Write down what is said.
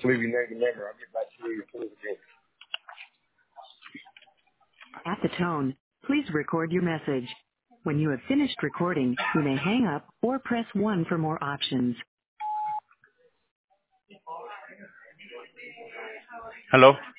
leave your name and number. I'll get back to you as soon as I At the tone, please record your message. When you have finished recording, you may hang up or press 1 for more options. Hello.